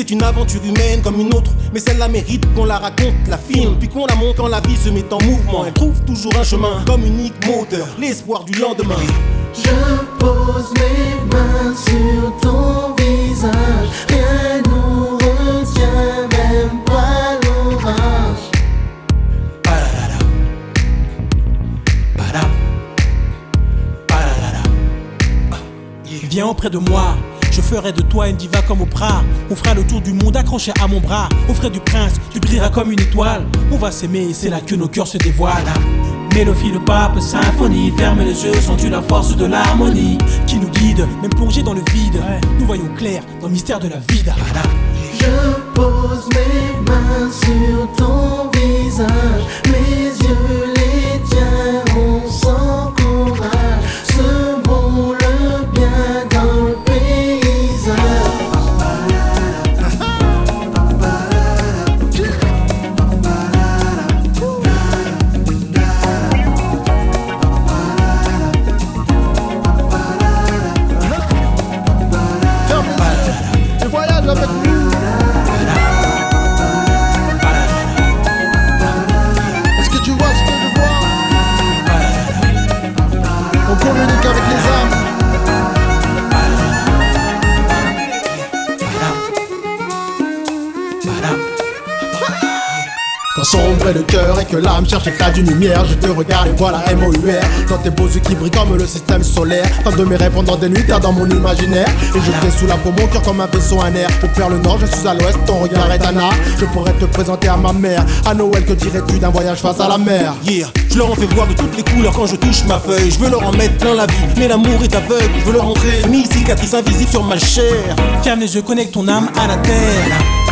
c'est une aventure humaine comme une autre, mais celle-là mérite qu'on la raconte, la filme, puis qu'on la montre quand la vie se met en mouvement. Elle trouve toujours un chemin comme unique moteur, l'espoir du lendemain. Je pose mes mains sur ton visage, rien nous retient, même pas l'orage. Viens auprès de moi, je ferai de toi une diva comme Oprah. On fera le tour du monde accroché à mon bras. Au frais du prince, tu brilleras comme une étoile. On va s'aimer et c'est là que nos cœurs se dévoilent. Mélodie, le pape, symphonie. Ferme les yeux, sens-tu la force de l'harmonie qui nous guide, même plongé dans le vide. Nous voyons clair dans le mystère de la vie. Je pose mes mains sur ton visage, mes yeux, les tiens, on s'encourage. Semons le bien dans le paysage. Je voyage avec nous. Est-ce que tu vois ce que je vois? On communique avec les âmes. Quand sombre est le cœur et que l'âme cherche l'éclat d'une lumière, je te regarde et vois la MOUR dans tes beaux yeux qui brillent comme le système solaire. Tant de mes rêves pendant des nuits, terre dans mon imaginaire. Et je t'ai sous la peau, mon cœur comme un vaisseau, un air. Au vers le nord, je suis à l'ouest, ton regard est un art. Je pourrais te présenter à ma mère. À Noël, que dirais-tu d'un voyage face à la mer? Yeah, je leur en fais voir de toutes les couleurs quand je touche ma feuille. Je veux leur en mettre plein la vie, mais l'amour est aveugle. Je veux leur montrer 1000 cicatrices invisibles sur ma chair. Ferme les yeux, connecte ton âme à la terre.